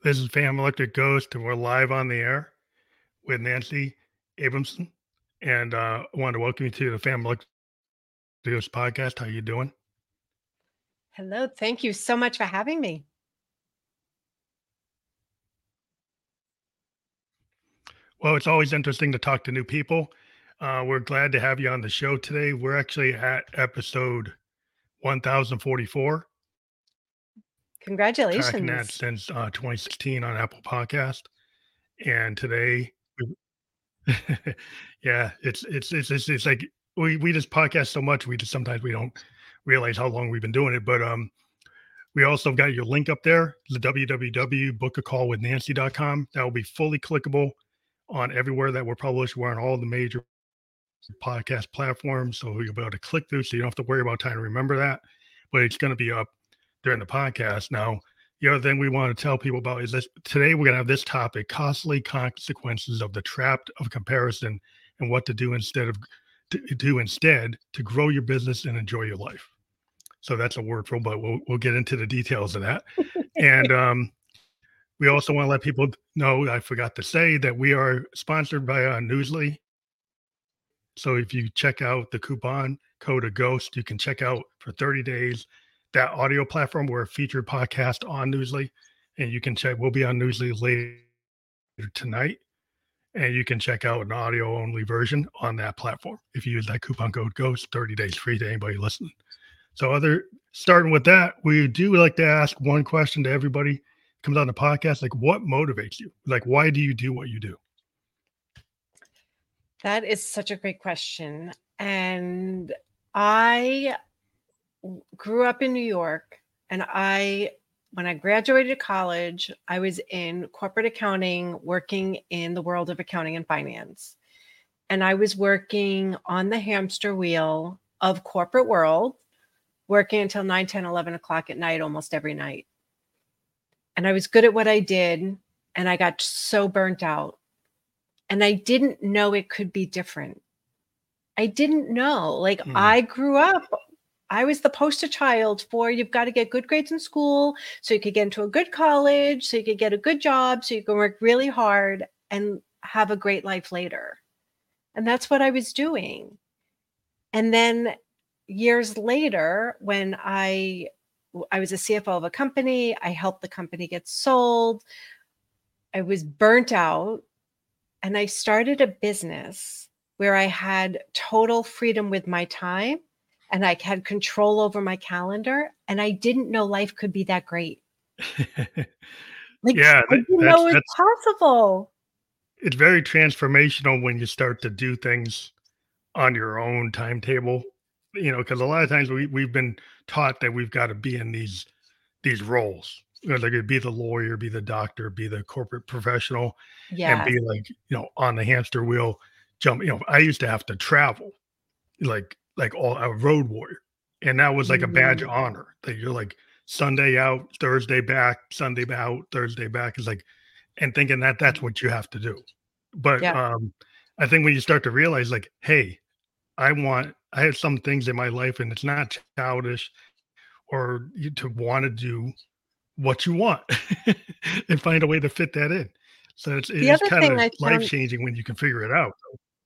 This is Phantom Electric Ghost, and we're live on the air with Nancy Abramson. And I want to welcome you to the Phantom Electric Ghost podcast. How you doing? Hello. Thank you so much for having me. Well, it's always interesting to talk to new people. We're glad to have you on the show today. We're actually at episode 1044. Tracking that Congratulations. since 2016 on Apple Podcast. And today, yeah, it's like we just podcast so much. We just sometimes we don't realize how long we've been doing it. But we also got your link up there, the www.bookacallwithnancy.com. That will be fully clickable on everywhere that we're published. We're on all the major podcast platforms, so you'll be able to click through, so you don't have to worry about trying to remember that. But it's going to be up during the podcast. Now, the other thing we want to tell people about is this: today we're going to have this topic: costly consequences of the trap of comparison and what to do instead to grow your business and enjoy your life. So that's a wordful, but we'll get into the details of that. And we also want to let people know, I forgot to say, that we are sponsored by Newsly. So if you check out the coupon code of Ghost, you can check out for 30 days that audio platform. We're a featured podcast on Newsly, and you can check. We'll be on Newsly later tonight, and you can check out an audio only version on that platform. If you use that coupon code Ghost, 30 days free to anybody listening. So starting with that, we do like to ask one question to everybody who comes on the podcast, like, what motivates you? Like, why do you do what you do? That is such a great question. And I grew up in New York, and when I graduated college, I was in corporate accounting, working in the world of accounting and finance. And I was working on the hamster wheel of corporate world, working until 9, 10, 11 o'clock at night, almost every night. And I was good at what I did, and I got so burnt out. And I didn't know it could be different. I didn't know. Like, I grew up, I was the poster child for you've got to get good grades in school so you could get into a good college, so you could get a good job, so you can work really hard and have a great life later. And that's what I was doing. And then years later, when I was a CFO of a company, I helped the company get sold. I was burnt out, and I started a business where I had total freedom with my time, and I had control over my calendar, and I didn't know life could be that great. Yeah, I didn't know it was possible. It's very transformational when you start to do things on your own timetable, because a lot of times we've been taught that we've got to be in these roles. Like, be the lawyer, be the doctor, be the corporate professional, and Yes. be like, on the hamster wheel, jump. I used to have to travel, like all a road warrior, and that was like a badge of honor that you're like Sunday out, Thursday back, Sunday out, Thursday back. Is like, and thinking that that's what you have to do. But I think when you start to realize, like, hey, I have some things in my life, and it's not childish or to want to do what you want and find a way to fit that in. So it is kind of life changing when you can figure it out.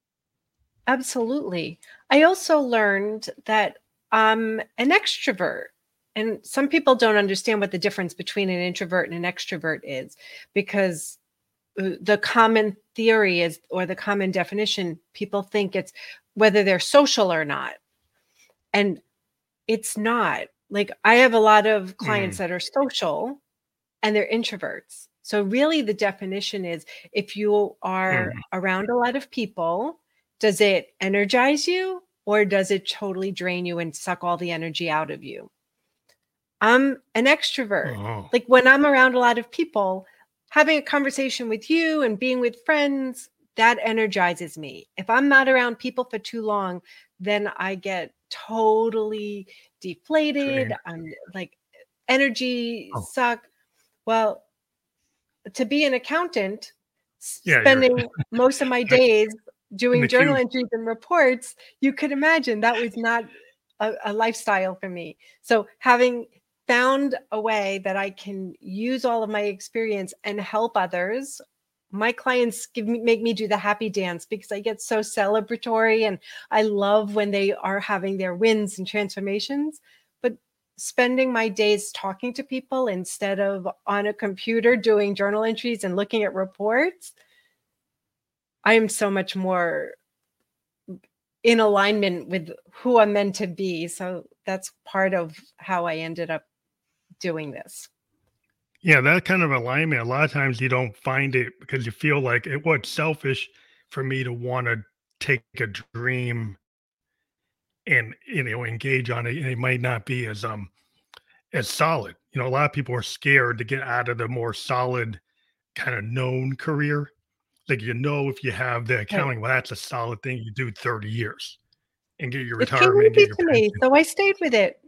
Absolutely. I also learned that I'm an extrovert. And some people don't understand what the difference between an introvert and an extrovert is, because the common theory is, or the common definition, people think it's whether they're social or not. And it's not. Like, I have a lot of clients that are social and they're introverts. So really the definition is, if you are around a lot of people, does it energize you, or does it totally drain you and suck all the energy out of you? I'm an extrovert. Like, when I'm around a lot of people, having a conversation with you and being with friends, that energizes me. If I'm not around people for too long, then I get totally deflated. I'm like, energy suck. Well, to be an accountant, spending most of my days doing journal entries and reports, you could imagine that was not a lifestyle for me. So having found a way that I can use all of my experience and help others. My clients make me do the happy dance because I get so celebratory, and I love when they are having their wins and transformations. But spending my days talking to people instead of on a computer doing journal entries and looking at reports, I am so much more in alignment with who I'm meant to be. So that's part of how I ended up doing this. Yeah, that kind of alignment, a lot of times you don't find it because you feel like it was selfish for me to want to take a dream and engage on it. And it might not be as solid. A lot of people are scared to get out of the more solid kind of known career. Like if you have the Right. accounting, well, that's a solid thing you do 30 years and get your It came retirement, get easy your to me, pension. so I stayed with it.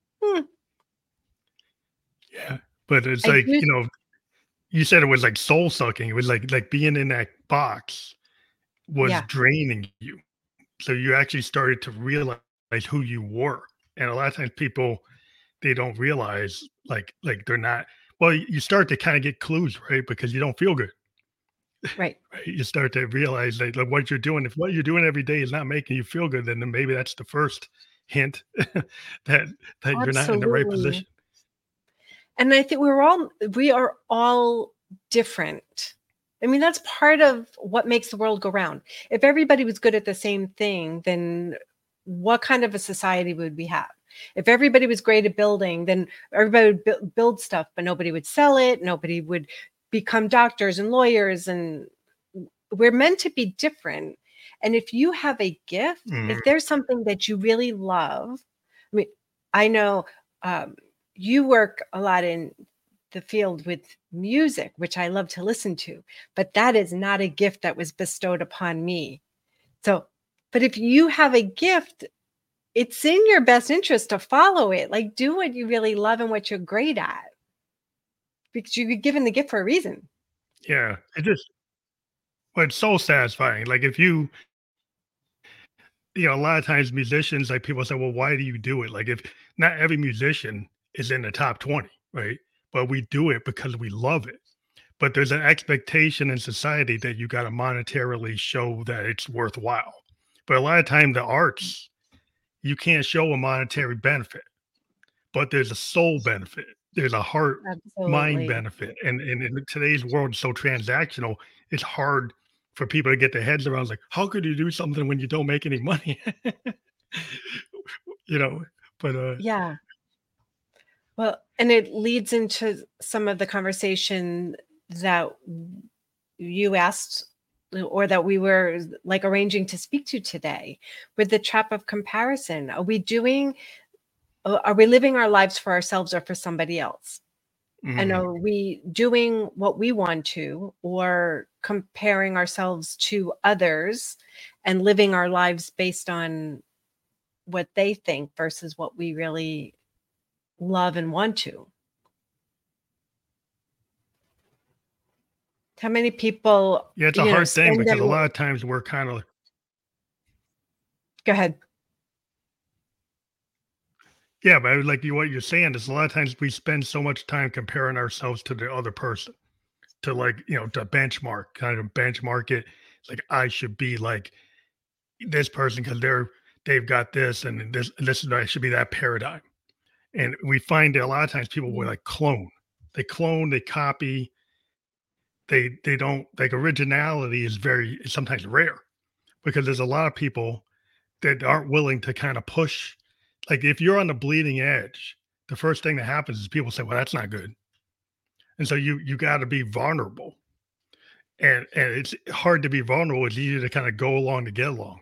Yeah. But it's I like, do. you said it was like soul sucking. It was like being in that box was Yeah. draining you. So you actually started to realize who you were. And a lot of times people, they don't realize like they're not, well, you start to kind of get clues, right? Because you don't feel good. Right. Right? You start to realize that like what you're doing, if what you're doing every day is not making you feel good, then maybe that's the first hint that you're not in the right Absolutely. position. And I think we are all different. I mean, that's part of what makes the world go round. If everybody was good at the same thing, then what kind of a society would we have? If everybody was great at building, then everybody would build stuff, but nobody would sell it. Nobody would become doctors and lawyers. And we're meant to be different. And if you have a gift, Mhm. if there's something that you really love, I mean, I know um, you work a lot in the field with music, which I love to listen to, but that is not a gift that was bestowed upon me. So, but if you have a gift, it's in your best interest to follow it. Like, do what you really love and what you're great at, because you're given the gift for a reason. Yeah. Well, it's so satisfying. Like if a lot of times musicians, like people say, well, why do you do it? Like if not every musician is in the top 20, right? But we do it because we love it. But there's an expectation in society that you got to monetarily show that it's worthwhile. But a lot of time the arts, you can't show a monetary benefit, but there's a soul benefit. There's a heart mind Absolutely. benefit. And in today's world so transactional, it's hard for people to get their heads around. It's like, how could you do something when you don't make any money? you know, but Yeah. Well, and it leads into some of the conversation that you asked or that we were like arranging to speak to today with the trap of comparison. Are we living our lives for ourselves or for somebody else? And mhm. are we doing what we want to or comparing ourselves to others and living our lives based on what they think versus what we really love and want to? How many people, Yeah, it's a hard thing spend because their a lot of times we're kind of, go ahead. yeah, but like what you're saying is a lot of times we spend so much time comparing ourselves to the other person to like, to benchmark, kind of benchmark it. Like I should be like this person because they've got this and this is I should be that paradigm. And we find that a lot of times people will Mhm. like clone, they copy, they don't like originality is sometimes rare because there's a lot of people that aren't willing to kind of push. Like if you're on the bleeding edge, the first thing that happens is people say, well, that's not good. And so you got to be vulnerable. And it's hard to be vulnerable. It's easier to kind of go along to get along.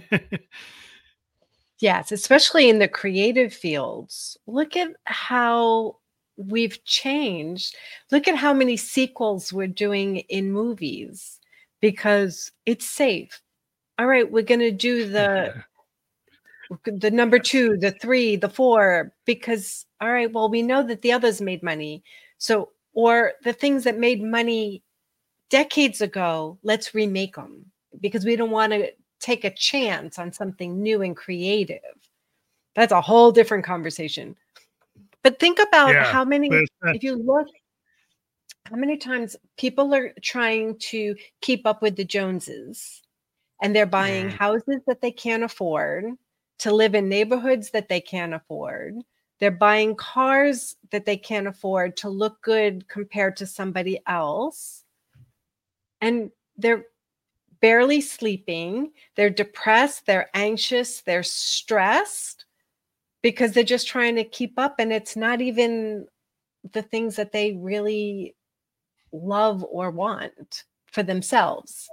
Yes, especially in the creative fields. Look at how we've changed. Look at how many sequels we're doing in movies because it's safe. All right, we're going to do Yeah. the number 2, the 3, the 4 because all right, well we know that the others made money. So or the things that made money decades ago, let's remake them because we don't want to take a chance on something new and creative. That's a whole different conversation. But think about Yeah, how many, but it's not, if you look, how many times people are trying to keep up with the Joneses, and they're buying mm, houses that they can't afford, to live in neighborhoods that they can't afford. They're buying cars that they can't afford to look good compared to somebody else. And they're barely sleeping. They're depressed. They're anxious. They're stressed because they're just trying to keep up. And it's not even the things that they really love or want for themselves.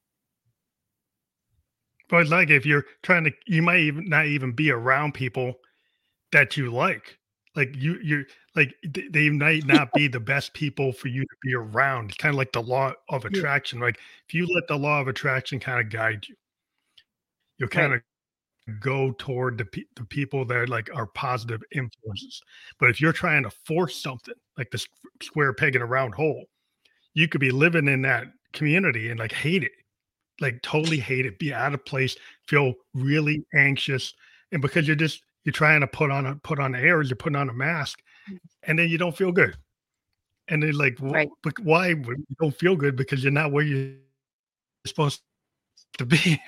but like if you're trying to, you might even not even be around people that you like. Like you're like they might not be the best people for you to be around. It's kind of like the law of Yeah. attraction. Like if you let the law of attraction kind of guide you, you'll kind Right. of go toward the people that like are positive influences. But if you're trying to force something like this square peg in a round hole, you could be living in that community and like hate it, like totally hate it, be out of place, feel really anxious, and because you're trying to put on airs, you're putting on a mask, and then you don't feel good, and then like, Right. but why would you don't feel good? Because you're not where you're supposed to be.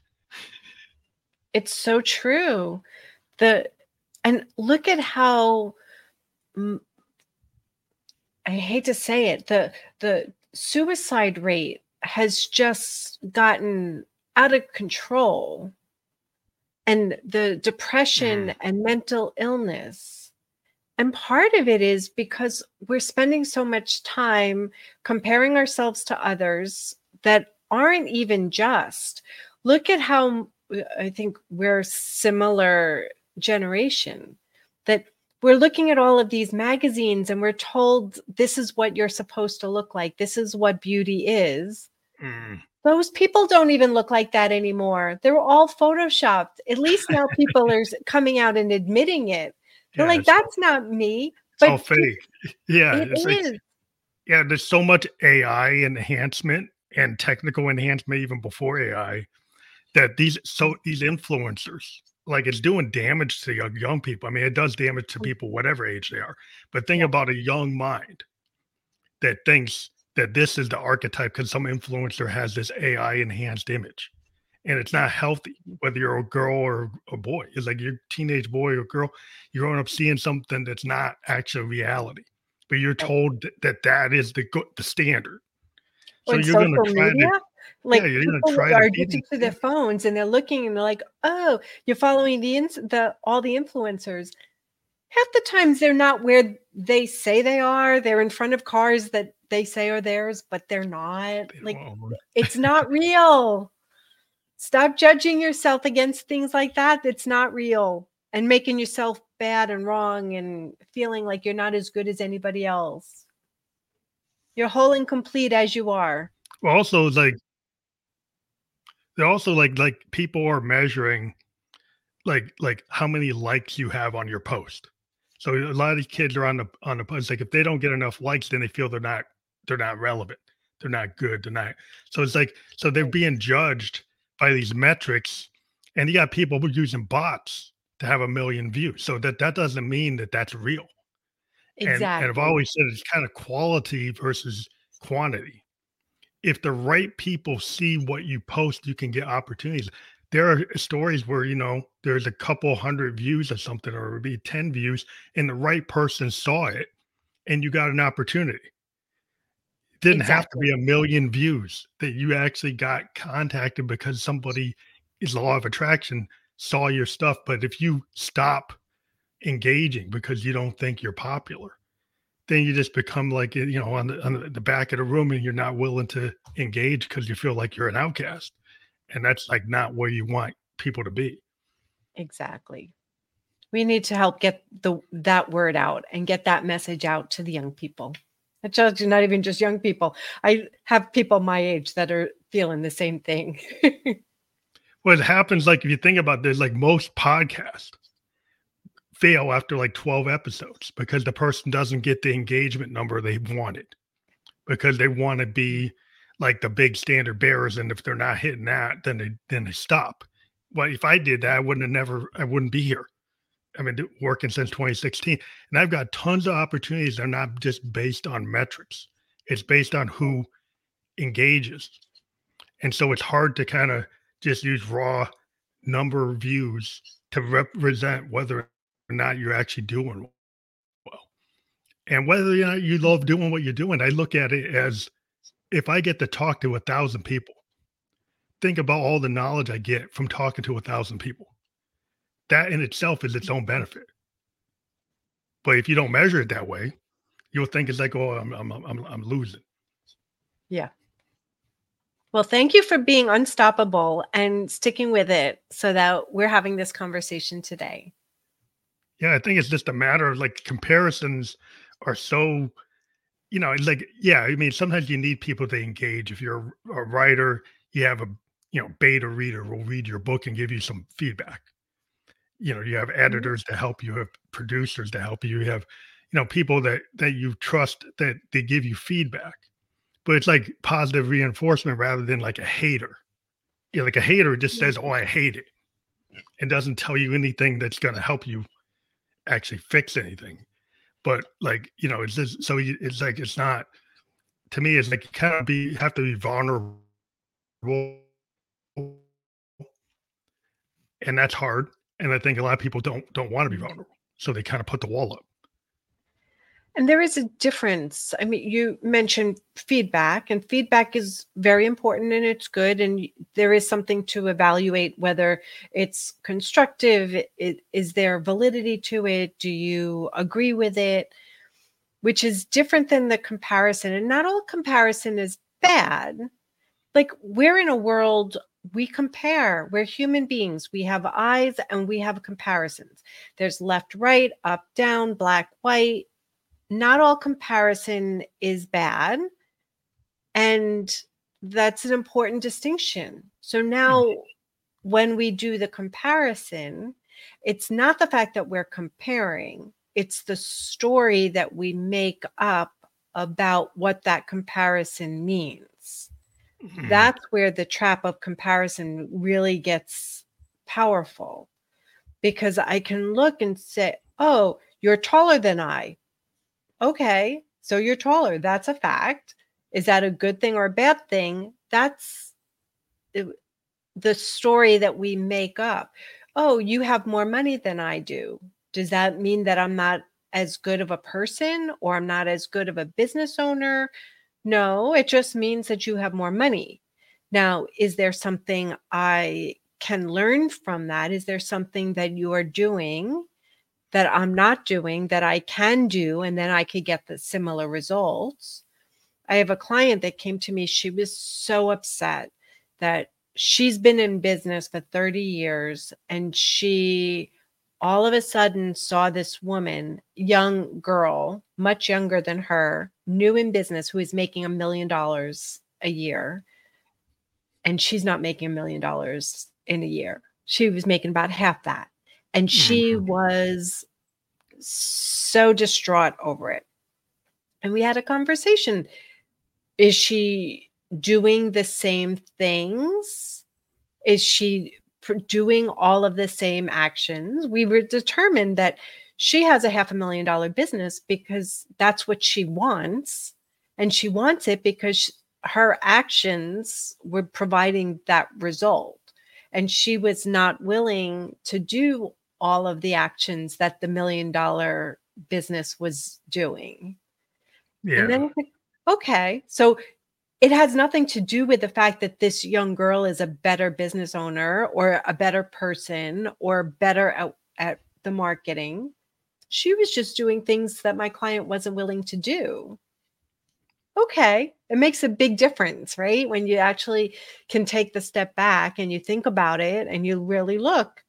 It's so true. The and look at how mm, I hate to say it, the suicide rate has just gotten out of control, and the Mm, depression and mental illness. And part of it is because we're spending so much time comparing ourselves to others that aren't even just. Look at how I think we're similar generation, that we're looking at all of these magazines and we're told this is what you're supposed to look like. This is what beauty is. mm. Those people don't even look like that anymore. They're all photoshopped. At least now people are coming out and admitting it. They're Yeah, like, that's not me. it's all But fake. Yeah, it it's like is. yeah, there's so much AI enhancement and technical enhancement even before AI that these influencers, like, it's doing damage to young people. I mean, it does damage to people whatever age they are, but think Yeah, about a young mind that thinks that this is the archetype because some influencer has this AI enhanced image, and it's not healthy, whether you're a girl or a boy. It's like you're a teenage boy or girl, you're growing up seeing something that's not actual reality, but you're right. told that that is the standard. Or So in you're gonna social try media, to yeah, like you're gonna people try to are be addicted the to their same. phones and they're looking and they're like, oh, you're following the all the influencers. Half the times they're not where they say they are. They're in front of cars that they say are theirs, but they're not. Like, Well, it's not real. Stop judging yourself against things like that. It's not real, and making yourself bad and wrong and feeling like you're not as good as anybody else. You're whole and complete as you are. also, like they're also like people are measuring like how many likes you have on your post. So a lot of these kids are on the post. Like if they don't get enough likes, then they feel they're not relevant. They're not good. They're not. So it's like so they're Right. being judged by these metrics, and you got people who are using bots to have a million views. So that doesn't mean that that's real. And I've Exactly. always said it's kind of quality versus quantity. If the right people see what you post, you can get opportunities. There are stories where, there's a couple hundred views or something, or it would be 10 views, and the right person saw it and you got an opportunity. It didn't have to Exactly. be a million views that you actually got contacted because somebody is the law of attraction saw your stuff. But if you stop engaging because you don't think you're popular, then you just become like on the back of the room and you're not willing to engage because you feel like you're an outcast, and that's like not where you want people to be. Exactly. We need to help get that word out and get that message out to the young people. It tells you not even just young people. I have people my age that are feeling the same thing. What happens, like if you think about this, like most podcasts fail after like 12 episodes because the person doesn't get the engagement number they wanted because they want to be like the big standard bearers, and if they're not hitting that, then they stop. Well, if I did that, I wouldn't be here. I've been working since 2016, and I've got tons of opportunities that are not just based on metrics. It's based on who engages. And so it's hard to kind of just use raw number of views to represent whether or not you're actually doing well. And whether or not you love doing what you're doing, I look at it as if I get to talk to 1,000 people, think about all the knowledge I get from talking to 1,000 people. That in itself is its own benefit. But if you don't measure it that way, you'll think it's like, oh, I'm losing. Yeah. Well, thank you for being unstoppable and sticking with it so that we're having this conversation today. Yeah, I think it's just a matter of like comparisons are so, it's like, yeah, I mean, sometimes you need people to engage. If you're a writer, you have a, beta reader will read your book and give you some feedback. You have editors to help you, have producers to help you, you have, people that you trust that they give you feedback. But it's like positive reinforcement rather than like a hater. Like a hater just says, "Oh, I hate it," and doesn't tell you anything that's going to help you actually fix anything. But like, it's just so it's like it's not. To me, it's like you kind of have to be vulnerable, and that's hard. And I think a lot of people don't want to be vulnerable, so they kind of put the wall up. And there is a difference. I mean, you mentioned feedback, and feedback is very important and it's good. And there is something to evaluate whether it's constructive. Is there validity to it? Do you agree with it? Which is different than the comparison. And not all comparison is bad. Like, we're in a world, we compare. We're human beings. We have eyes and we have comparisons. There's left, right, up, down, black, white. Not all comparison is bad. And that's an important distinction. So now when we do the comparison, it's not the fact that we're comparing, it's the story that we make up about what that comparison means. That's where the trap of comparison really gets powerful, because I can look and say, oh, you're taller than I. Okay, so you're taller. That's a fact. Is that a good thing or a bad thing? That's the story that we make up. Oh, you have more money than I do. Does that mean that I'm not as good of a person or I'm not as good of a business owner? No, it just means that you have more money. Now, is there something I can learn from that? Is there something that you are doing that I'm not doing that I can do, and then I could get the similar results? I have a client that came to me. She was so upset that she's been in business for 30 years and she all of a sudden saw this woman, young girl, much younger than her, new in business, who is making $1 million a year. And she's not making $1 million in a year. She was making about half that. And she was so distraught over it. And we had a conversation. Is she doing the same things? Is she doing all of the same actions? We were determined that she has a $500,000 business because that's what she wants. And she wants it because her actions were providing that result. And she was not willing to do all of the actions that the $1 million business was doing. Yeah. And then it's like, okay, so it has nothing to do with the fact that this young girl is a better business owner or a better person or better at the marketing. She was just doing things that my client wasn't willing to do. Okay, it makes a big difference, right? When you actually can take the step back and you think about it and you really look.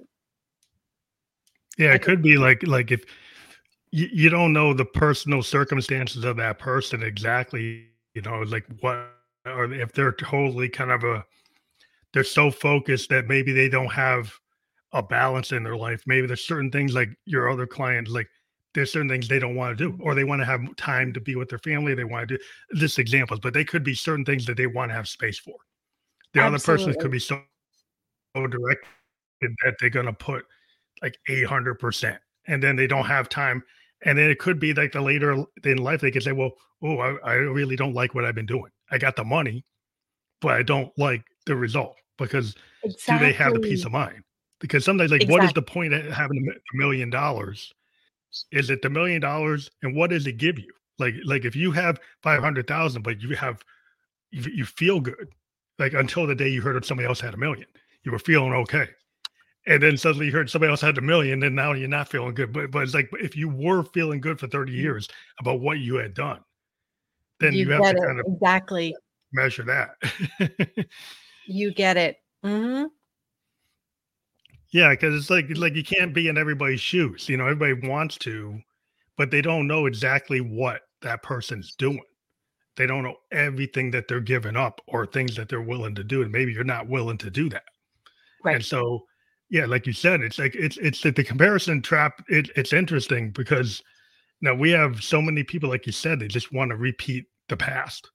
Yeah, it could be like if you don't know the personal circumstances of that person exactly, like what, or if they're totally kind of they're so focused that maybe they don't have a balance in their life. Maybe there's certain things like your other clients, like there's certain things they don't want to do, or they want to have time to be with their family. They want to do just examples, but they could be certain things that they want to have space for. The other person could be so directed that they're going to put like 800%. And then they don't have time. And then it could be like the later in life, they could say, well, oh, I really don't like what I've been doing. I got the money, but I don't like the result because do they have the peace Exactly. of mind? Because sometimes, like, what is the Exactly. point of having $1 million? Is it the $1 million, and what does it give you? Like if you have 500,000, but you feel good, like until the day you heard of somebody else had a million, you were feeling okay, and then suddenly you heard somebody else had a million, and now you're not feeling good. But it's like if you were feeling good for 30 Mm, years about what you had done, then you you have get to it. kind of Exactly. measure that. You get it. Yeah, because it's like you can't be in everybody's shoes. You know, everybody wants to, but they don't know exactly what that person's doing. They don't know everything that they're giving up or things that they're willing to do, and maybe you're not willing to do that. And Right. so, yeah, like you said, it's like it's the comparison trap. It's interesting because now we have so many people, like you said, they just want to repeat the past.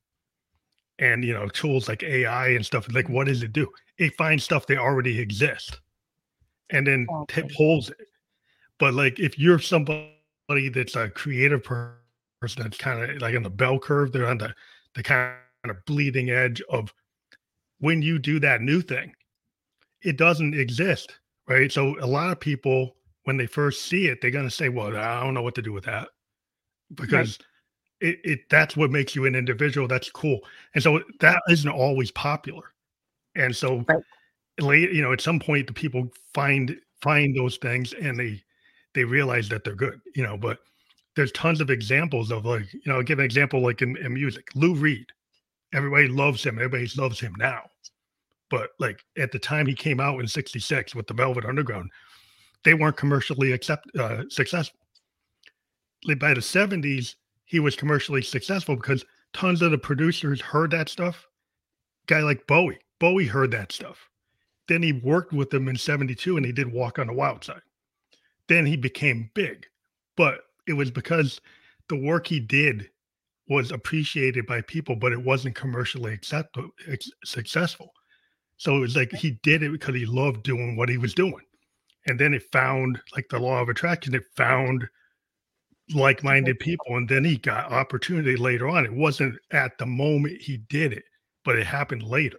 And tools like AI and stuff, like what does it do? It finds stuff that already exist and then Exactly. pulls it. But like if you're somebody that's a creative person that's kind of like on the bell curve, they're on the kind of bleeding edge of when you do that new thing, it doesn't exist, right? So a lot of people, when they first see it, they're gonna say, "Well, I don't know what to do with that," Right. because it that's what makes you an individual. That's cool, and so that isn't always popular. And so Right. late, at some point, the people find those things and they realize that they're good, but there's tons of examples of like, I'll give an example like in music. Lou Reed, everybody loves him. Everybody loves him now. But like at the time he came out in '66 with the Velvet Underground, they weren't commercially successful. Like by the '70s, he was commercially successful because tons of the producers heard that stuff. Guy like Bowie heard that stuff. Then he worked with them in '72 and he did Walk on the Wild Side. Then he became big. But it was because the work he did was appreciated by people, but it wasn't commercially successful. So it was like he did it because he loved doing what he was doing. And then it found like the law of attraction, it found like-minded people. And then he got opportunity later on. It wasn't at the moment he did it, but it happened later.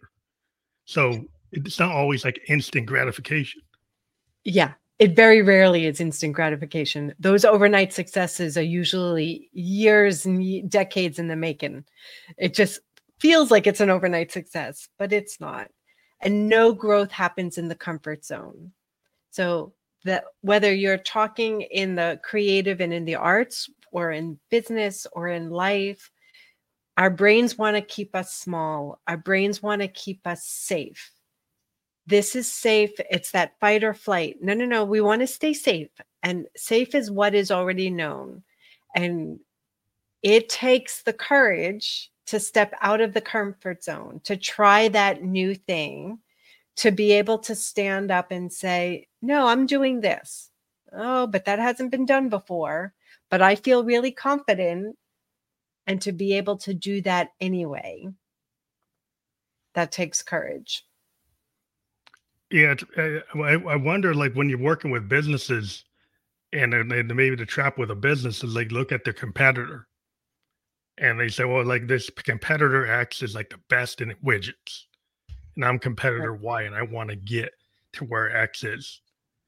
So it's not always like instant gratification. Yeah. It very rarely is instant gratification. Those overnight successes are usually years and decades in the making. It just feels like it's an overnight success, but it's not. And no growth happens in the comfort zone. So that whether you're talking in the creative and in the arts or in business or in life, our brains want to keep us small. Our brains want to keep us safe. This is safe. It's that fight or flight. No, no, no. We want to stay safe. And safe is what is already known. And it takes the courage to step out of the comfort zone, to try that new thing, to be able to stand up and say, no, I'm doing this. Oh, but that hasn't been done before. But I feel really confident. And to be able to do that anyway, that takes courage. Yeah, I wonder, like when you're working with businesses, and then maybe the trap with a business is like look at their competitor, and they say, well, like this competitor X is like the best in widgets, and I'm Right. competitor Y, and I want to get to where X is.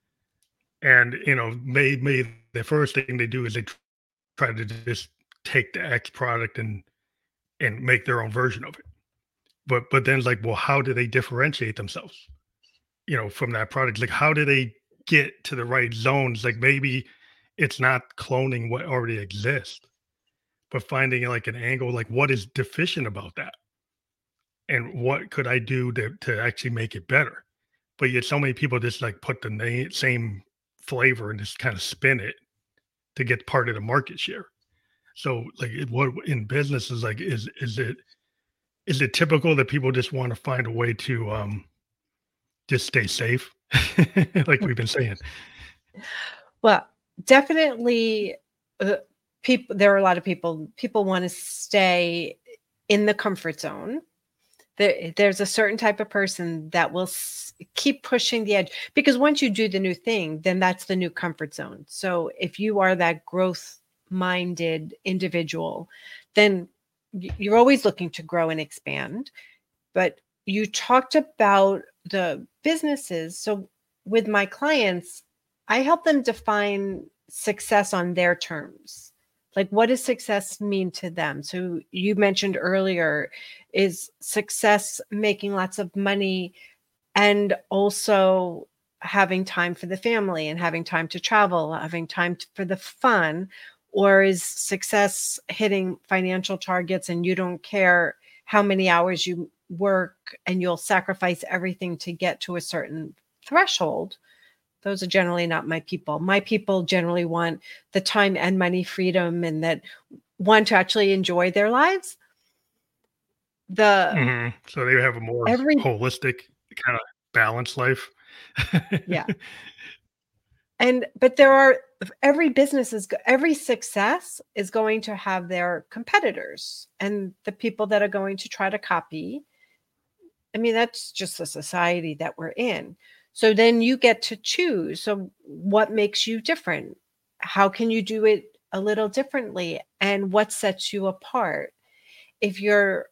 And maybe the first thing they do is they try to just take the X product and make their own version of it. But then it's like, well, how do they differentiate themselves? From that product. Like, how do they get to the right zones? Like, maybe it's not cloning what already exists, but finding like an angle, like what is deficient about that, and what could I do to actually make it better? But yet, so many people just like put the same flavor and just kind of spin it to get part of the market share. So, like, what in business is like, is it typical that people just want to find a way to just stay safe, like we've been saying? Well, definitely, people. There are a lot of people. People want to stay in the comfort zone. There's a certain type of person that will keep pushing the edge, because once you do the new thing, then that's the new comfort zone. So if you are that growth minded individual, then you're always looking to grow and expand. But you talked about the businesses. So with my clients, I help them define success on their terms. Like, what does success mean to them? So you mentioned earlier, is success making lots of money and also having time for the family and having time to travel, having time for the fun? Or is success hitting financial targets and you don't care how many hours you work and you'll sacrifice everything to get to a certain threshold? Those are generally not my people. My people generally want the time and money freedom, and that want to actually enjoy their lives. So they have a more holistic kind of balanced life. Yeah. But every success is going to have their competitors and the people that are going to try to copy. I mean, that's just the society that we're in. So then you get to choose. So what makes you different? How can you do it a little differently? And what sets you apart? If you're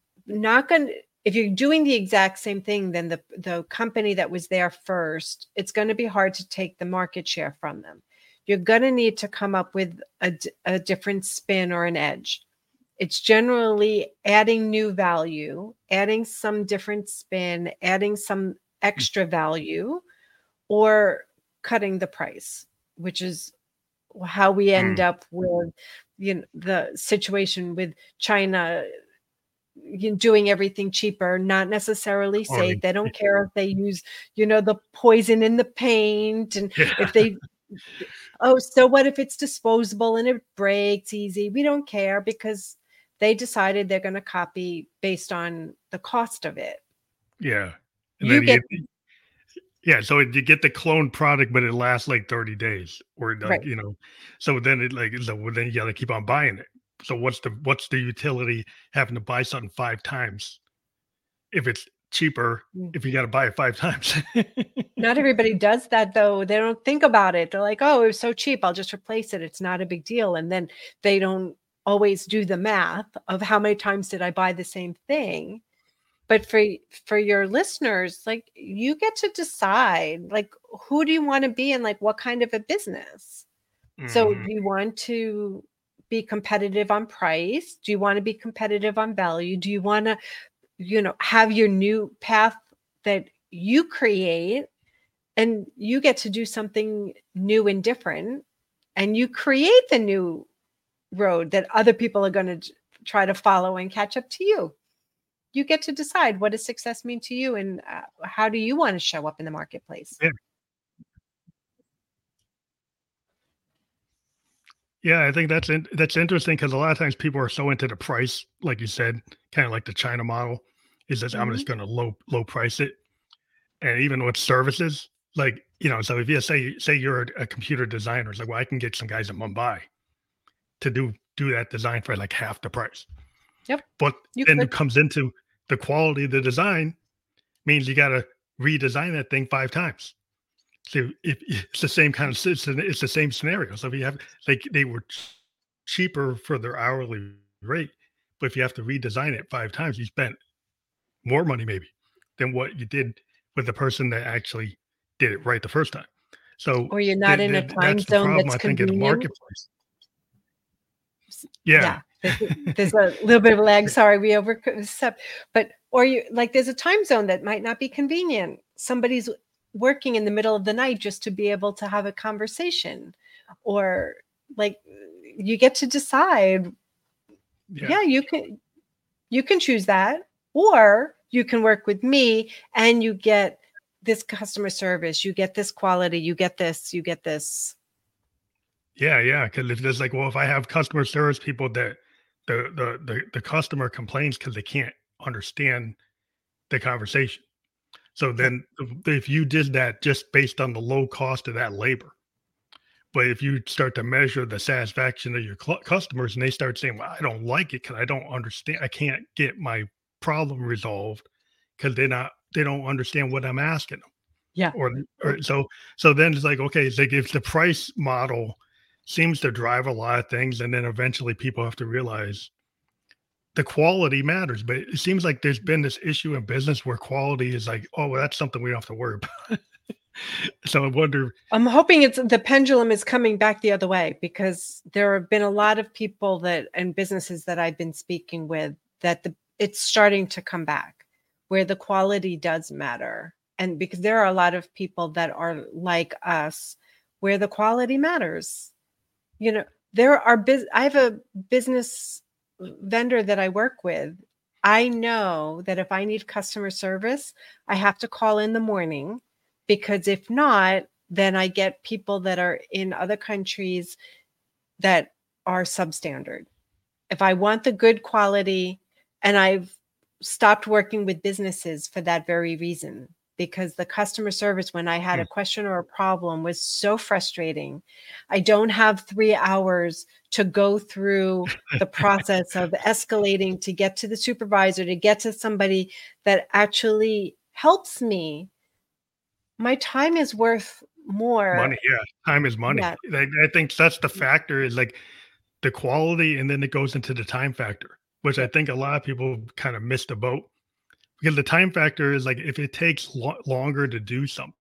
doing the exact same thing, then the company that was there first, it's going to be hard to take the market share from them. You're going to need to come up with a different spin or an edge. It's generally adding new value, adding some different spin, adding some extra value, or cutting the price, which is how we end up with the situation with China doing everything cheaper, not necessarily safe. They don't care if they use, the poison in the paint, and if they, so what if it's disposable and it breaks easy? We don't care, because they decided they're going to copy based on the cost of it. Yeah. And so you get the clone product, but it lasts like 30 days or like, right. So then then you got to keep on buying it. So what's the utility having to buy something 5 times if it's cheaper, if you got to buy it 5 times? Not everybody does that, though. They don't think about it. They're like, oh, it was so cheap, I'll just replace it. It's not a big deal. And then they don't always do the math of how many times did I buy the same thing. But for your listeners, like, you get to decide, like, who do you want to be and like what kind of a business? So do you want to be competitive on price? Do you want to be competitive on value? Do you want to, have your new path that you create, and you get to do something new and different, and you create the new road that other people are going to try to follow and catch up to you? You get to decide, what does success mean to you, and how do you want to show up in the marketplace? Yeah, I think that's interesting, because a lot of times people are so into the price, like you said, kind of like the China model, is that I'm just going to low price it. And even with services, like, so if you say you're a computer designer, it's like, well, I can get some guys in Mumbai to do that design for like half the price. Yep. But then it comes into the quality of the design, means you got to redesign that thing 5 times. So if it's the same kind of, it's the same scenario. So if you have, like, they were cheaper for their hourly rate, but if you have to redesign it 5 times, you spent more money maybe than what you did with the person that actually did it right the first time. So, or you're not in a time that's zone the problem, that's I think, in the marketplace. Yeah. There's a little bit of a lag. Sorry, we overstepped. But, or you, like, there's a time zone that might not be convenient. Somebody's working in the middle of the night just to be able to have a conversation, or like, you get to decide. Yeah, you can choose that, or you can work with me and you get this customer service, you get this quality, you get this. Yeah, because if there's like, well, if I have customer service people that the customer complains because they can't understand the conversation. So then if you did that just based on the low cost of that labor, but if you start to measure the satisfaction of your customers and they start saying, well, I don't like it because I don't understand, I can't get my problem resolved because they don't understand what I'm asking them. Yeah. Or so then it's like, okay, it's like if the price model seems to drive a lot of things, and then eventually people have to realize the quality matters. But it seems like there's been this issue in business where quality is like, oh, well, that's something we don't have to worry about. So I wonder. I'm hoping it's the pendulum is coming back the other way, because there have been a lot of people that and businesses that I've been speaking with that it's starting to come back where the quality does matter. And because there are a lot of people that are like us where the quality matters. There are I have a business vendor that I work with. I know that if I need customer service, I have to call in the morning, because if not, then I get people that are in other countries that are substandard. If I want the good quality, and I've stopped working with businesses for that very reason, because the customer service, when I had a question or a problem, was so frustrating. I don't have 3 hours to go through the process of escalating to get to the supervisor, to get to somebody that actually helps me. My time is worth more. Money, yeah. Time is money. Yeah. I think that's the factor, is like the quality, and then it goes into the time factor, which I think a lot of people kind of missed the boat, because the time factor is like if it takes longer to do something,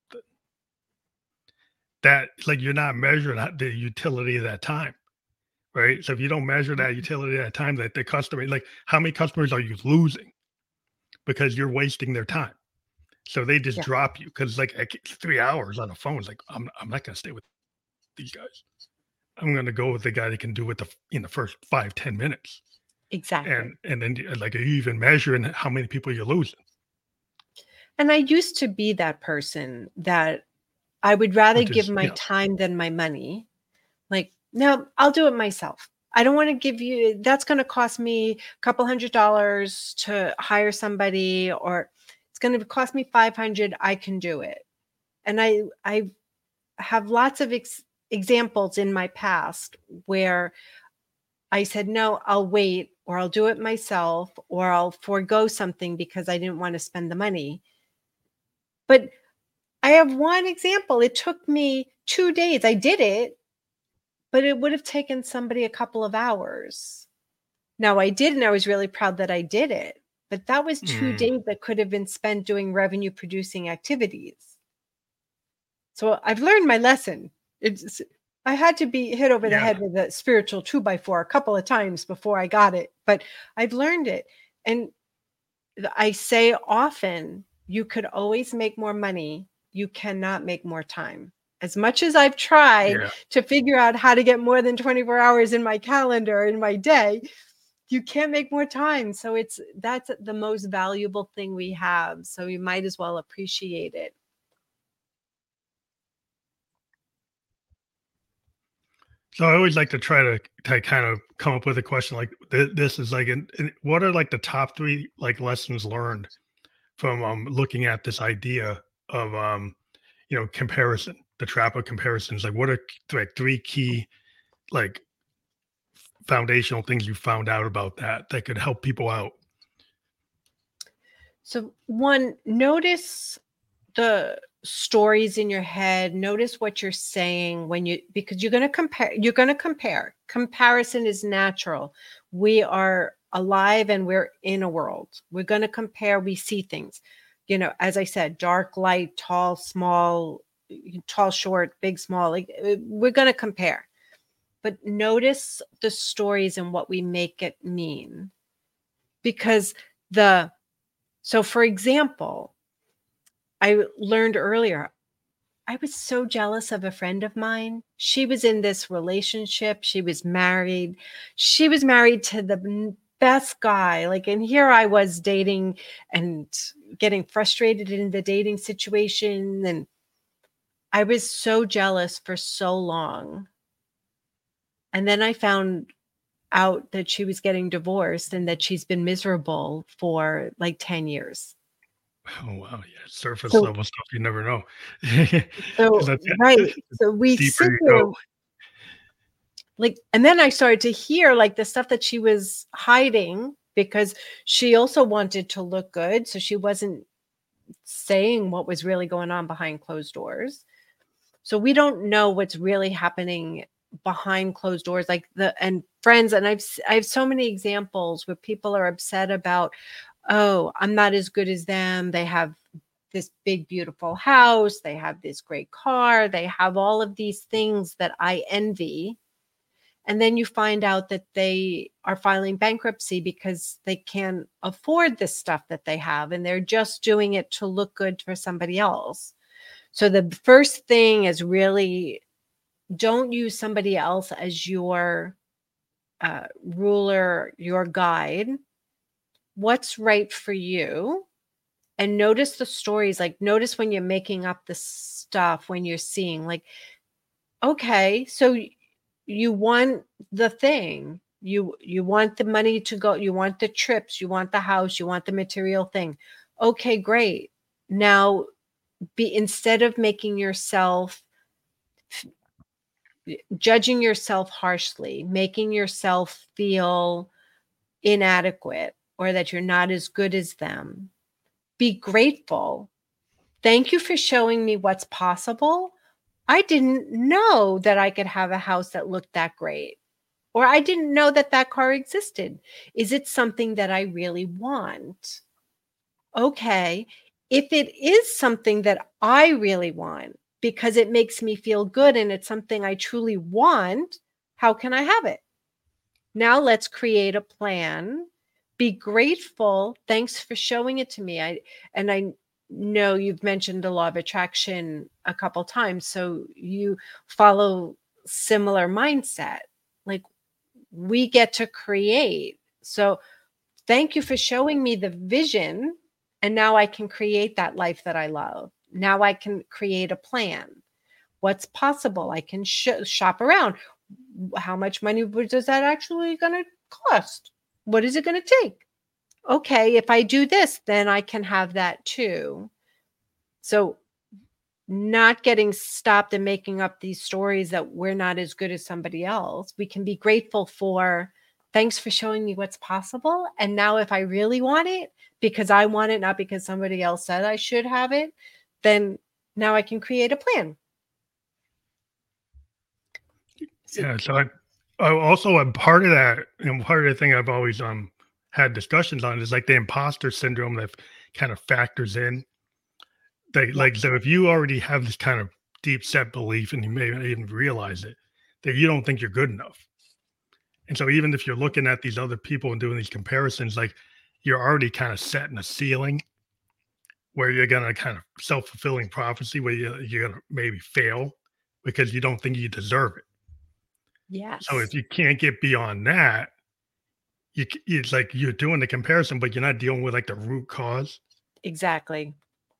that like you're not measuring the utility of that time, right? So if you don't measure that utility of that time, that the customer, like how many customers are you losing because you're wasting their time? So they just drop you because like 3 hours on the phone. It's like, I'm not going to stay with these guys. I'm going to go with the guy that can do it in the first 5-10 minutes. Exactly. And then like, are you even measuring how many people you're losing? And I used to be that person that I would rather give my time than my money. Like, no, I'll do it myself. I don't want to give you, that's going to cost me a couple $100 to hire somebody, or it's going to cost me $500. I can do it. And I have lots of examples in my past where I said, no, I'll wait, or I'll do it myself, or I'll forego something because I didn't want to spend the money. But I have one example. It took me 2 days. I did it, but it would have taken somebody a couple of hours. Now I did, and I was really proud that I did it, but that was 2 days that could have been spent doing revenue producing activities. So I've learned my lesson. I had to be hit over the head with a spiritual 2x4 a couple of times before I got it, but I've learned it. And I say often, you could always make more money. You cannot make more time. As much as I've tried to figure out how to get more than 24 hours in my calendar in my day, you can't make more time. So that's the most valuable thing we have. So you might as well appreciate it. So I always like to try to kind of come up with a question like this is like, what are like the top 3 like lessons learned from looking at this idea of comparison, the trap of comparisons? Like what are like 3 key like foundational things you found out about that could help people out? So one, notice the stories in your head. Notice what you're saying because you're going to compare. Comparison is natural. We are alive and we're in a world. We're going to compare. We see things, as I said, dark, light, tall, small, tall, short, big, small, like we're going to compare. But notice the stories and what we make it mean. Because so for example, I learned earlier, I was so jealous of a friend of mine. She was in this relationship. She was married. She was married to the best guy. And here I was dating and getting frustrated in the dating situation. And I was so jealous for so long. And then I found out that she was getting divorced and that she's been miserable for 10 years. Oh, wow. Yeah. Surface level stuff. You never know. Right. So we sit there and then I started to hear the stuff that she was hiding because she also wanted to look good. So she wasn't saying what was really going on behind closed doors. So we don't know what's really happening behind closed doors, and friends. And I have so many examples where people are upset about, oh, I'm not as good as them. They have this big, beautiful house. They have this great car. They have all of these things that I envy. And then you find out that they are filing bankruptcy because they can't afford the stuff that they have. And they're just doing it to look good for somebody else. So the first thing is really, don't use somebody else as your ruler, your guide. What's right for you? And notice the stories. Like, notice when you're making up the stuff, when you're seeing, like, okay, so you want the thing, you want the money to go, you want the trips, you want the house, you want the material thing. Okay, great. Now, instead of making yourself, judging yourself harshly, making yourself feel inadequate or that you're not as good as them, be grateful. Thank you for showing me what's possible. I didn't know that I could have a house that looked that great, or I didn't know that that car existed. Is it something that I really want? Okay. If it is something that I really want because it makes me feel good and it's something I truly want, how can I have it? Now let's create a plan. Be grateful. Thanks for showing it to me. I know you've mentioned the law of attraction a couple times, so you follow similar mindset. Like, we get to create. So thank you for showing me the vision, and now I can create that life that I love. Now I can create a plan. What's possible? I can shop around. How much money does that actually going to cost? What is it going to take? Okay, if I do this, then I can have that too. So not getting stopped and making up these stories that we're not as good as somebody else. We can be grateful for, thanks for showing me what's possible. And now if I really want it, because I want it, not because somebody else said I should have it, then now I can create a plan. Yeah, so I also a part of that, and part of the thing I've always had discussions on is like the imposter syndrome that kind of factors in. Like, so if you already have this kind of deep set belief, and you may not even realize it, that you don't think you're good enough. And so even if you're looking at these other people and doing these comparisons, like, you're already kind of setting a ceiling where you're gonna kind of self-fulfilling prophecy where you're gonna maybe fail because you don't think you deserve it. So if Yes, you can't get beyond that, it's like you're doing the comparison, but you're not dealing with like the root cause. exactly.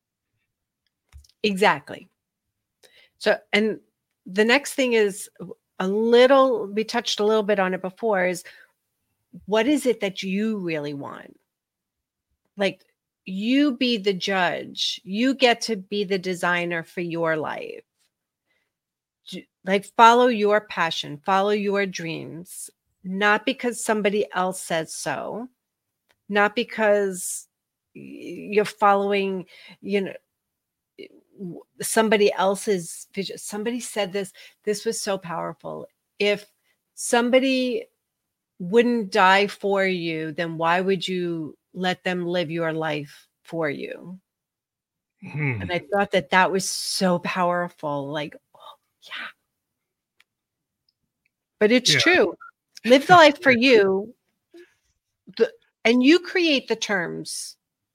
Exactly. So, and the next thing is we touched a little bit on it before, is what is it that you really want? Like, you be the judge. You get to be the designer for your life. Like, follow your passion, follow your dreams, not because somebody else says so, not because you're following, you know, somebody else's vision. Somebody said this was so powerful. If somebody wouldn't die for you, then why would you let them live your life for you? Hmm. And I thought that was so powerful. Like, oh, yeah, but it's Yeah. true. Live the life for you, and you create the terms.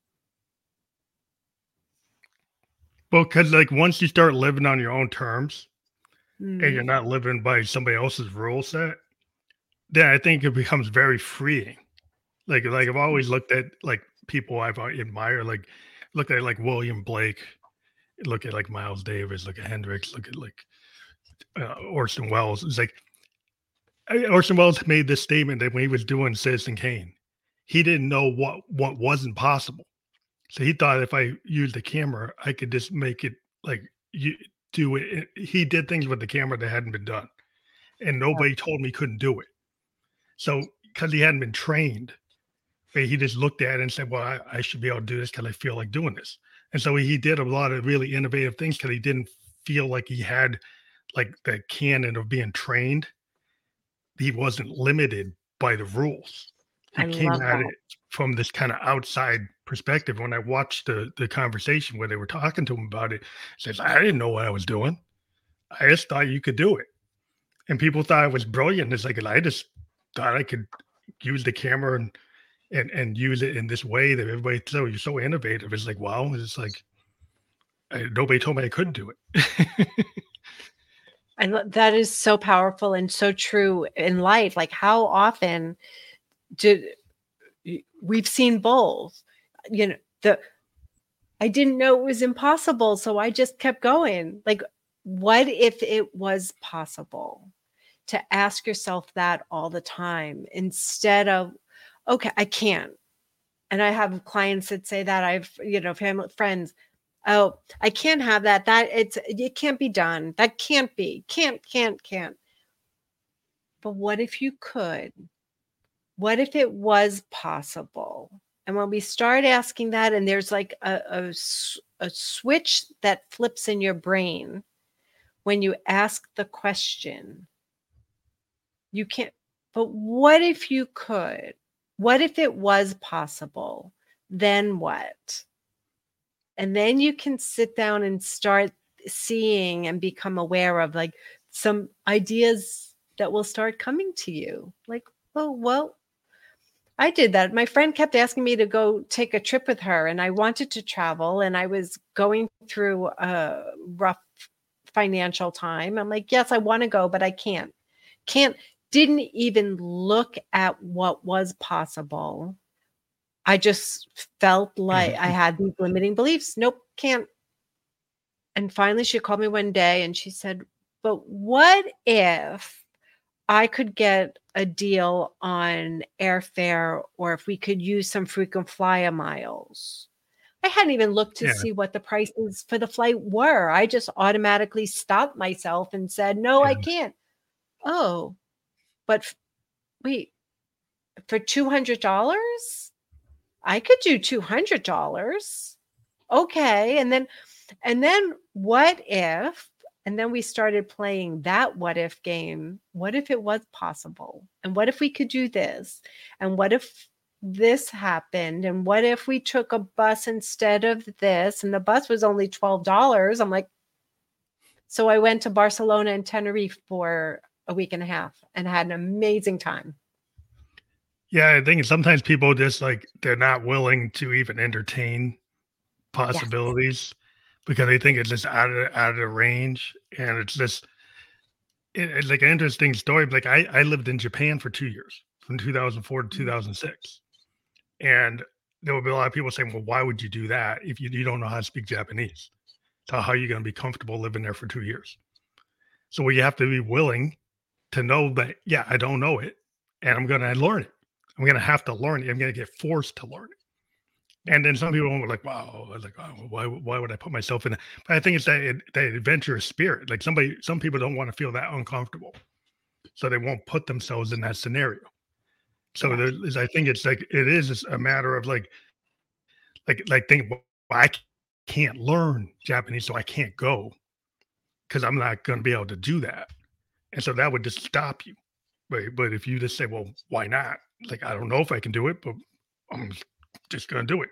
Well, because like once you start living on your own terms and you're Mm, not living by somebody else's rule set, then I think it becomes very freeing. Like I've always looked at like people I've admired, like look at like William Blake, look at like Miles Davis, look at Hendrix, look at like Orson Welles. It's like Orson Welles made this statement that when he was doing Citizen Kane, he didn't know what wasn't possible. So he thought if I used the camera, I could just make it like you do it. He did things with the camera that hadn't been done, and yeah, nobody told me he couldn't do it. So because he hadn't been trained, but he just looked at it and said, well, I should be able to do this because I feel like doing this. And so he did a lot of really innovative things because he didn't feel like he had like the canon of being trained. He wasn't limited by the rules. He I came love at that. it from this kind of outside perspective. When I watched the conversation where they were talking to him about it, he says, I didn't know what I was doing. I just thought you could do it. And people thought it was brilliant. It's like, I just thought I could use the camera and use it in this way that everybody so you're so innovative. It's like, wow, it's like nobody told me I couldn't do it. That is so powerful and so true in life. Like, how often did we've seen both? You know, I didn't know it was impossible, so I just kept going. Like, what if it was possible? To ask yourself that all the time instead of, okay, I can't. And I have clients that say that. I've, family, friends, oh, I can't have that. It can't be done. That can't be. Can't. But what if you could? What if it was possible? And when we start asking that, and there's like a switch that flips in your brain when you ask the question, you can't, but what if you could? What if it was possible? Then what? And then you can sit down and start seeing and become aware of like some ideas that will start coming to you. Like, oh, well, I did that. My friend kept asking me to go take a trip with her, and I wanted to travel, and I was going through a rough financial time. I'm like, yes, I want to go, but I can't. Didn't even look at what was possible. I just felt like I had these limiting beliefs. Nope, can't. And finally, she called me one day and she said, but what if I could get a deal on airfare, or if we could use some frequent flyer miles? I hadn't even looked to Yeah. see what the prices for the flight were. I just automatically stopped myself and said, no, I can't. Oh, but wait, for $200? I could do $200. Okay. And then what if, and then we started playing that what if game. What if it was possible? And what if we could do this? And what if this happened? And what if we took a bus instead of this? And the bus was only $12. I'm like, so I went to Barcelona and Tenerife for a week and a half and had an amazing time. Yeah, I think sometimes people just like they're not willing to even entertain Yes. possibilities because they think it's just out of the range, and it's just it's like an interesting story. Like I lived in Japan for 2 years, from 2004 to 2006, and there would be a lot of people saying, "Well, why would you do that if you don't know how to speak Japanese? So how are you going to be comfortable living there for 2 years?" So well, you have to be willing to know that, yeah, I don't know it, and I'm going to learn it. I'm going to have to learn it. I'm going to get forced to learn it. And then some people were like, "Wow," I was like, "Oh, why would I put myself in it?" But I think it's that adventurous spirit. Like some people don't want to feel that uncomfortable, so they won't put themselves in that scenario. So Yes. there's, I think it's like it is a matter of like think, well, I can't learn Japanese, so I can't go because I'm not going to be able to do that, and so that would just stop you. But if you just say, well, why not? Like I don't know if I can do it, but I'm just going to do it.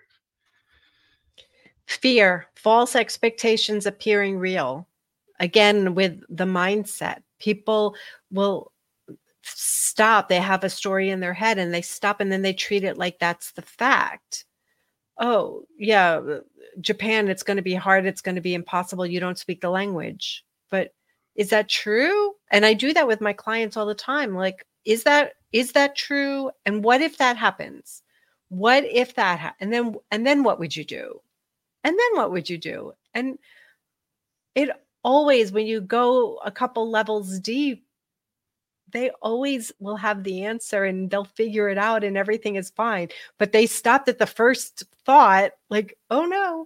Fear, false expectations appearing real. Again, with the mindset, people will stop. They have a story in their head and they stop and then they treat it like that's the fact. Oh, yeah, Japan, it's going to be hard. It's going to be impossible. You don't speak the language. But is that true? And I do that with my clients all the time. Like, is that true? And what if that happens? What if that and then what would you do? And then what would you do? And it always, when you go a couple levels deep, they always will have the answer and they'll figure it out and everything is fine. But they stopped at the first thought, like, oh no.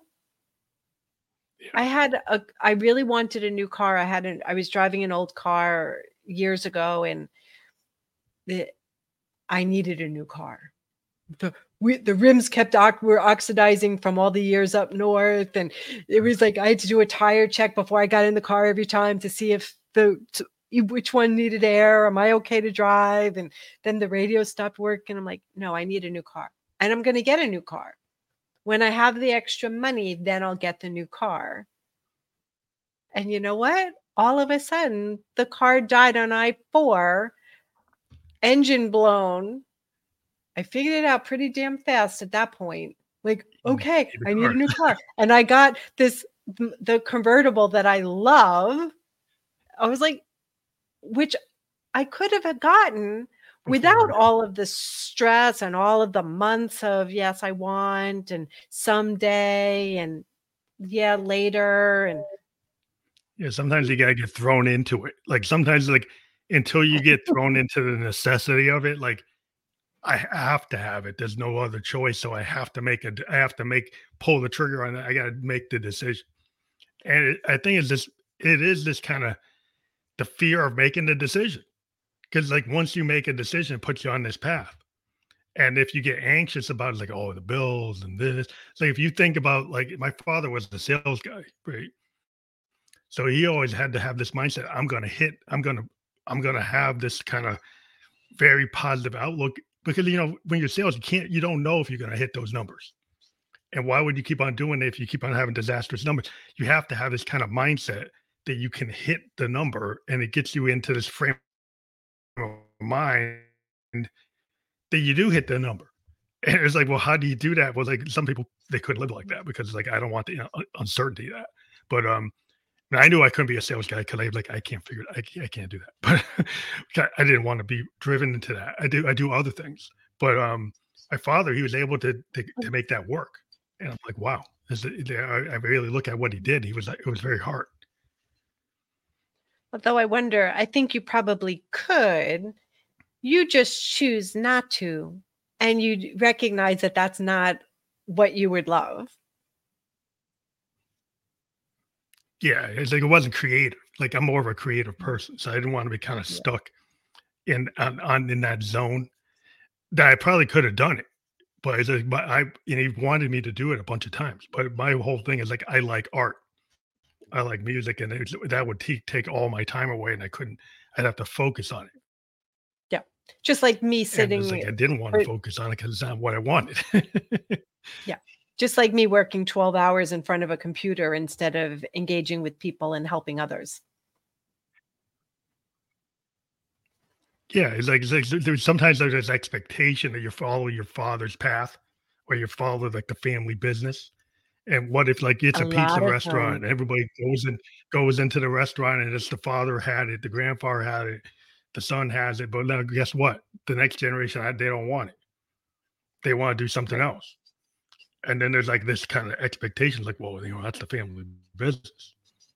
Yeah. I really wanted a new car. I was driving an old car years ago and I needed a new car. the rims were oxidizing from all the years up north, and it was like I had to do a tire check before I got in the car every time to see if which one needed air. Am I okay to drive? And then the radio stopped working. I'm like, no, I need a new car, and I'm going to get a new car. When I have the extra money, then I'll get the new car. And you know what? All of a sudden, the car died on I-4, engine blown. I figured it out pretty damn fast at that point. Like, okay, I need a new car. And I got the convertible that I love. I was like, which I could have gotten without all of the stress and all of the months of, yes, I want, and someday, and yeah, later. And yeah, sometimes you gotta get thrown into it. Like sometimes, like until you get thrown into the necessity of it, like I have to have it. There's no other choice. So I have to pull the trigger on it. I got to make the decision. And I think it is this kind of the fear of making the decision. Cause like once you make a decision, it puts you on this path. And if you get anxious about it, like, oh, the bills and this, like if you think about like my father was the sales guy, right? So he always had to have this mindset. I'm going to have this kind of very positive outlook because, when you're sales, you don't know if you're going to hit those numbers. And why would you keep on doing it if you keep on having disastrous numbers? You have to have this kind of mindset that you can hit the number, and it gets you into this frame of mind that you do hit the number. And it's like, well, how do you do that? Well, like some people, they couldn't live like that because like, I don't want the uncertainty of that. But, I knew I couldn't be a sales guy because I can't figure it. I can't do that. But I didn't want to be driven into that. I do other things. But my father, he was able to make that work. And I'm like, wow. I really look at what he did. It was very hard. Although I think you probably could. You just choose not to. And you recognize that that's not what you would love. Yeah, it's like it wasn't creative. Like I'm more of a creative person, so I didn't want to be kind of stuck in that zone. That I probably could have done it, but it's like, he wanted me to do it a bunch of times. But my whole thing is like I like art, I like music, and that would take all my time away, and I'd have to focus on it. Yeah, just like me sitting. And it's like I didn't want to focus on it because it's not what I wanted. Yeah. Just like me working 12 hours in front of a computer instead of engaging with people and helping others. Yeah, it's like sometimes there's this expectation that you follow your father's path or you follow like the family business. And what if like it's a pizza restaurant and everybody goes into the restaurant and it's the father had it, the grandfather had it, the son has it, but now guess what? The next generation, they don't want it. They want to do something else. And then there's like this kind of expectation, like, well, that's the family business.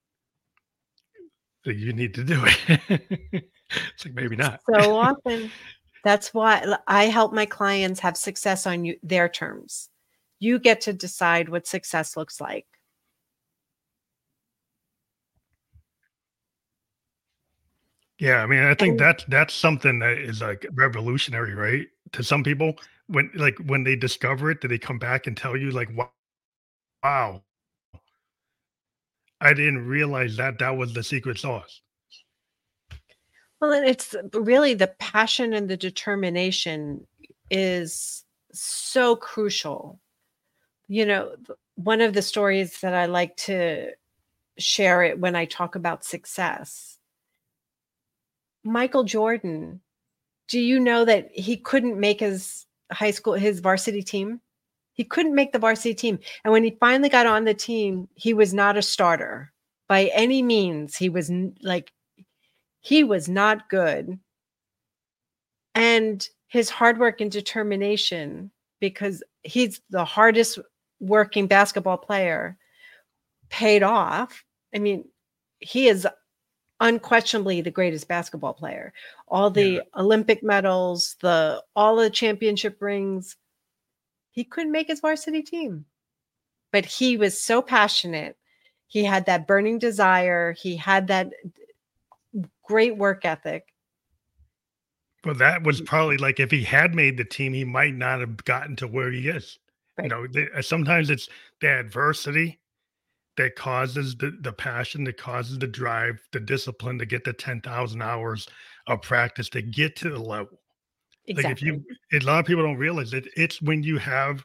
So you need to do it. It's like maybe not. So often, that's why I help my clients have success on their terms. You get to decide what success looks like. Yeah, I mean, I think that's something that is like revolutionary, right? To some people, when they discover it, do they come back and tell you like, wow, I didn't realize that was the secret sauce. Well, and it's really the passion and the determination is so crucial. One of the stories that I like to share it when I talk about success. Michael Jordan, do you know that he couldn't make his varsity team? He couldn't make the varsity team. And when he finally got on the team, he was not a starter by any means. He was not good. And his hard work and determination, because he's the hardest working basketball player, paid off. I mean, he is unquestionably the greatest basketball player. All the Olympic medals, all the championship rings. He couldn't make his varsity team, but he was so passionate. He had that burning desire. He had that great work ethic. But that was probably like if he had made the team, he might not have gotten to where he is. Right. Sometimes it's the adversity that causes the passion, that causes the drive, the discipline to get the 10,000 hours of practice to get to the level. Like if Exactly. you, a lot of people don't realize that it's when you have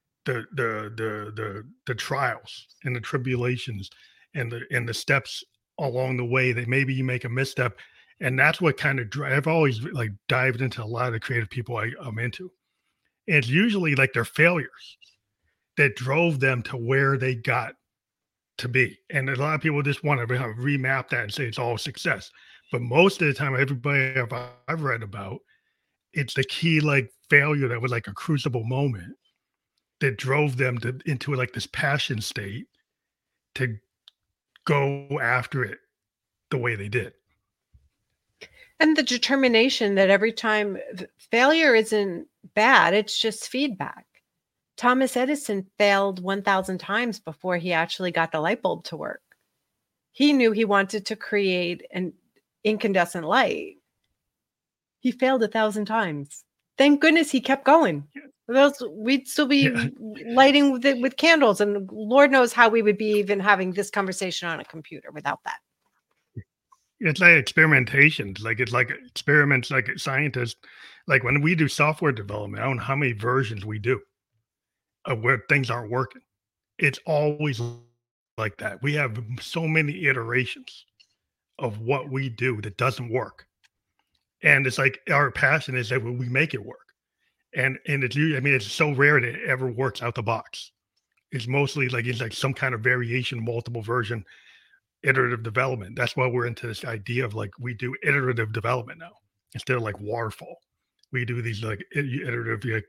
the trials and the tribulations and the steps along the way that maybe you make a misstep, and that's what kind of I've always like dived into a lot of the creative people I'm into. And it's usually like their failures that drove them to where they got to be. And a lot of people just want to remap that and say it's all success. But most of the time, everybody I've read about, it's the key like failure that was like a crucible moment that drove them into like this passion state to go after it the way they did. And the determination that every time failure isn't bad, it's just feedback. Thomas Edison failed 1,000 times before he actually got the light bulb to work. He knew he wanted to create an incandescent light. He failed 1,000 times. Thank goodness he kept going. Else we'd still be lighting with candles, and Lord knows how we would be even having this conversation on a computer without that. It's like experimentations. Like it's like experiments, like scientists, like when we do software development, I don't know how many versions we do of where things aren't working. It's always like that. We have so many iterations of what we do that doesn't work. And it's like our passion is that we make it work. And it's I mean, it's so rare that it ever works out the box. It's mostly like it's like some kind of variation, multiple version, iterative development. That's why we're into this idea of like we do iterative development now instead of like waterfall. We do these like iterative, like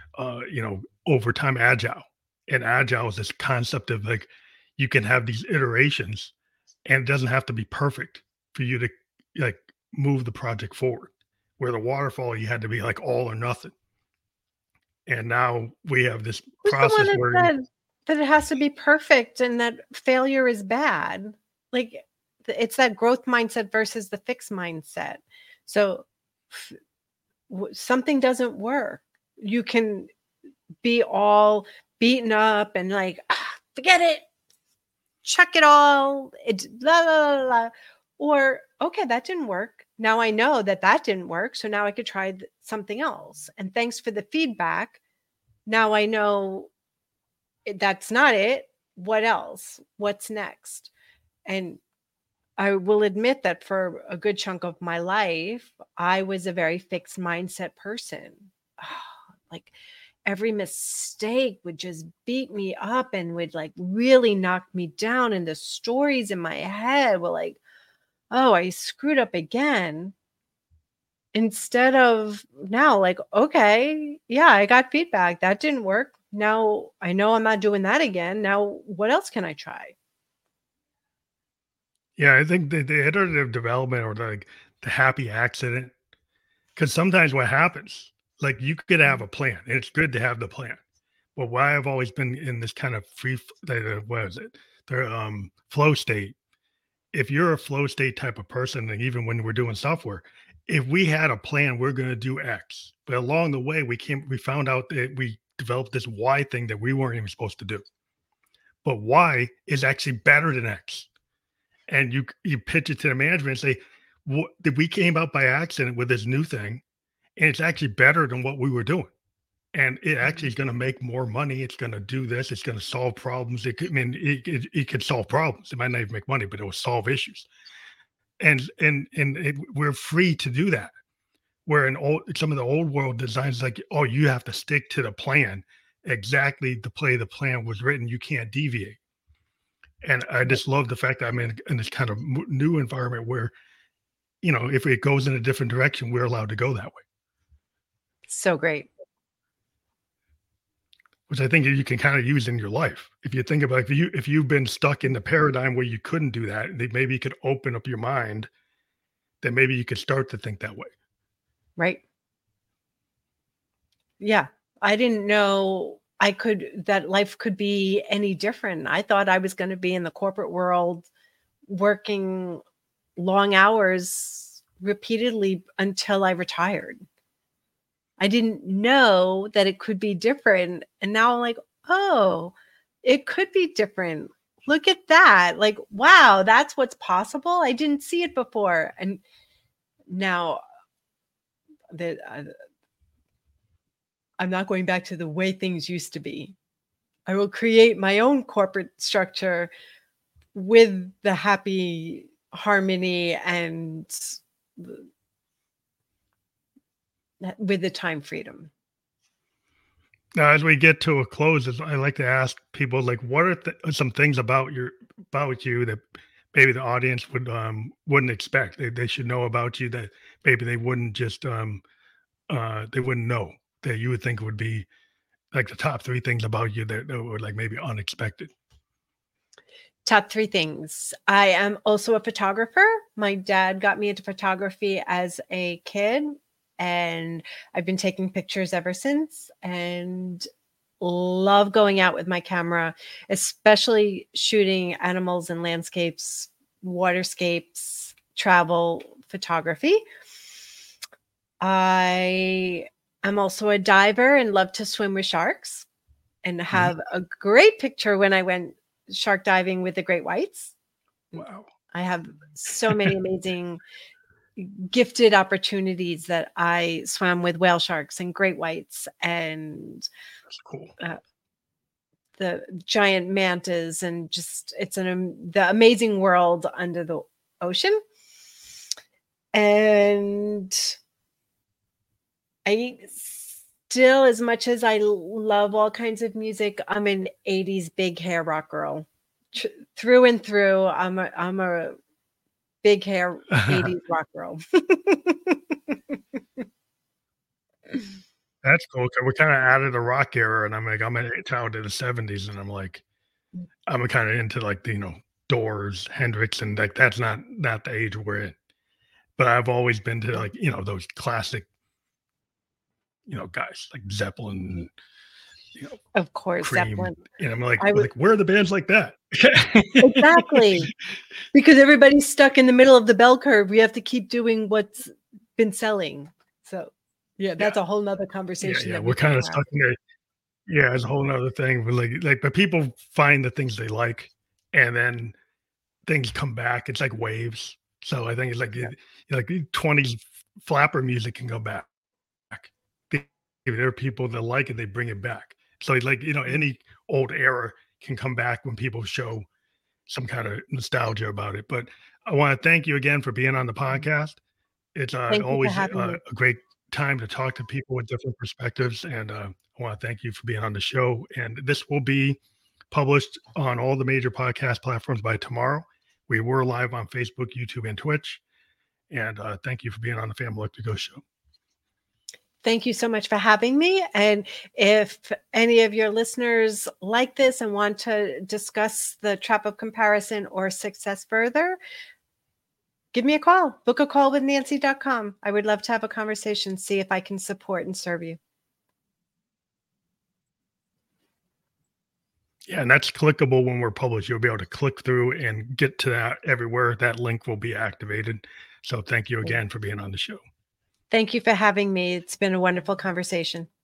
over time agile. And agile is this concept of like you can have these iterations and it doesn't have to be perfect for you to like move the project forward. Where the waterfall, you had to be like all or nothing. And now we have this Who's the one process that where said that it has to be perfect and that failure is bad? Like it's that growth mindset versus the fixed mindset. So something doesn't work. You can be all beaten up and like, forget it, chuck it all, it's blah, blah, blah, blah. Or, okay, that didn't work. Now I know that didn't work. So now I could try something else. And thanks for the feedback. Now I know that's not it. What else? What's next? And I will admit that for a good chunk of my life, I was a very fixed mindset person. Like every mistake would just beat me up and would like really knock me down. And the stories in my head were like, oh, I screwed up again. Instead of now, like, okay, yeah, I got feedback. That didn't work. Now I know I'm not doing that again. Now, what else can I try? yeah, I think the iterative development or like the happy accident. Because sometimes what happens, like you could have a plan, and it's good to have the plan. But why I've always been in this kind of what is it? The flow state. If you're a flow state type of person, and even when we're doing software, if we had a plan, we're going to do X. But along the way, we found out that we developed this Y thing that we weren't even supposed to do. But Y is actually better than X. And you pitch it to the management and say, we came out by accident with this new thing, and it's actually better than what we were doing. And it actually is going to make more money. It's going to do this. It's going to solve problems. It could solve problems. It might not even make money, but it will solve issues. And we're free to do that. Where some of the old world designs, like, oh, you have to stick to the plan exactly the plan was written. You can't deviate. And I just love the fact that I'm in this kind of new environment where, if it goes in a different direction, we're allowed to go that way. So great. Which I think you can kind of use in your life. If you think about if you've been stuck in the paradigm where you couldn't do that, maybe you could open up your mind, then maybe you could start to think that way. Right. Yeah. I didn't know that life could be any different. I thought I was going to be in the corporate world working long hours repeatedly until I retired. I didn't know that it could be different. And now I'm like, oh, it could be different. Look at that. Like, wow, that's what's possible. I didn't see it before. And now I'm not going back to the way things used to be. I will create my own corporate structure with the happy harmony and with the time freedom. Now, as we get to a close, I like to ask people, like, what are some things about you that maybe the audience wouldn't expect? They should know about you that maybe they wouldn't just they wouldn't know, that you would think would be like the top 3 things about you that were like maybe unexpected. Top 3 things. I am also a photographer. My dad got me into photography as a kid, and I've been taking pictures ever since, and love going out with my camera, especially shooting animals and landscapes, waterscapes, travel photography. I am also a diver and love to swim with sharks, and have a great picture when I went shark diving with the great whites. Wow. I have so many amazing gifted opportunities that I swam with whale sharks and great whites and That's cool. The giant mantas, and just the amazing world under the ocean. And I still, as much as I love all kinds of music, I'm an 80s big hair rock girl. Through and through, I'm a big hair 80s rock girl. That's cool. So we're kind of out of the rock era, and I'm a child of the '70s, and I'm kind of into like the Doors, Hendrix, and like that's not the age we're in. But I've always been to like those classic guys like Zeppelin, of course, Cream, Zeppelin. and I'm like, where are the bands like that? Exactly, because everybody's stuck in the middle of the bell curve. We have to keep doing what's been selling. So yeah, that's a whole nother conversation. Yeah, we're kind of stuck in there. Yeah, it's a whole nother thing. But but people find the things they like, and then things come back. It's like waves. So I think it's like like the 20s flapper music can go back. If there are people that like it, they bring it back. So like any old era can come back when people show some kind of nostalgia about it. But I want to thank you again for being on the podcast. It's always a great time to talk to people with different perspectives. And I want to thank you for being on the show. And this will be published on all the major podcast platforms by tomorrow. We were live on Facebook, YouTube, and Twitch. And thank you for being on the Family Look to Go show. Thank you so much for having me. And if any of your listeners like this and want to discuss the trap of comparison or success further, give me a call. Book a call with Nancy.com. I would love to have a conversation, see if I can support and serve you. Yeah, and that's clickable when we're published. You'll be able to click through and get to that everywhere. That link will be activated. So thank you again for being on the show. Thank you for having me. It's been a wonderful conversation.